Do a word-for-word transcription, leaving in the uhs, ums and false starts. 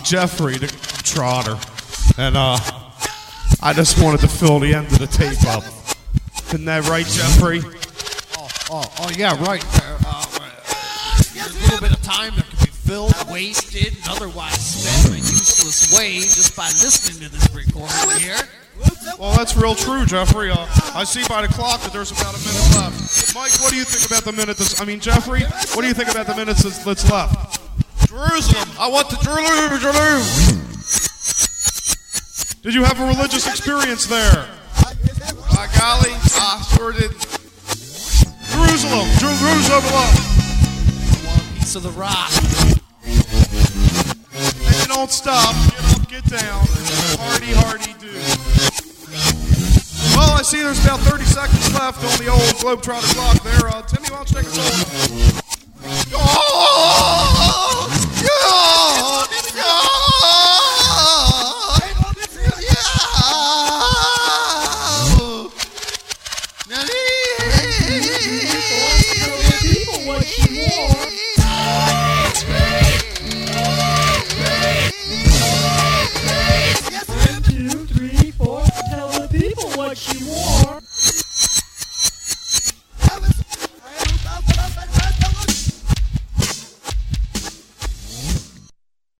Jeffrey, the trotter, and uh, I just wanted to fill the end of the tape up. Isn't that right, Jeffrey? Oh, oh, oh yeah, right. Uh, uh, there's a little bit of time that can be filled, wasted, and otherwise spent in a useless way just by listening to this recording here. Well, that's real true, Jeffrey. Uh, I see by the clock that there's about a minute left. Mike, what do you think about the minute that's... I mean, Jeffrey, what do you think about the minutes that's, that's left? Jerusalem! I want to Jerusalem! Jerusalem! Did you have a religious experience there? By golly, I sure did. Jerusalem! Jerusalem! I want a piece of the rock. And you don't stop. Get up, get down. Hardy, hardy, do. Well, I see there's about thirty seconds left on the old Globetrotter clock there. Uh, Timmy, why don't you take us home? Oh!